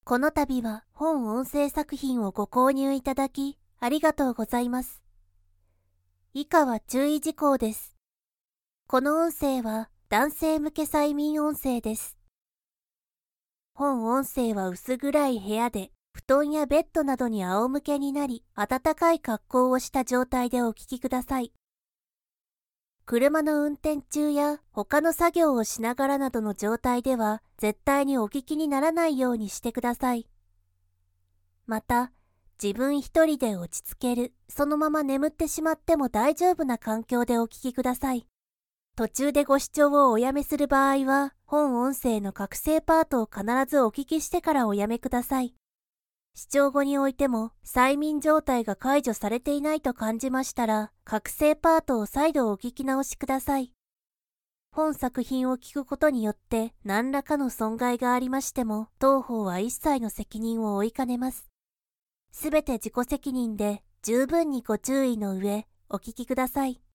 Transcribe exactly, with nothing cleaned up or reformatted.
この度は本音声作品をご購入いただき、ありがとうございます。以下は注意事項です。この音声は男性向け催眠音声です。本音声は薄暗い部屋で、布団やベッドなどに仰向けになり、暖かい格好をした状態でお聞きください。車の運転中や他の作業をしながらなどの状態では、絶対にお聞きにならないようにしてください。また、自分一人で落ち着ける、そのまま眠ってしまっても大丈夫な環境でお聞きください。途中でご視聴をおやめする場合は、本音声の覚醒パートを必ずお聞きしてからおやめください。視聴後においても、催眠状態が解除されていないと感じましたら、覚醒パートを再度お聞き直しください。本作品を聞くことによって何らかの損害がありましても、当方は一切の責任を負いかねます。すべて自己責任で十分にご注意の上、お聞きください。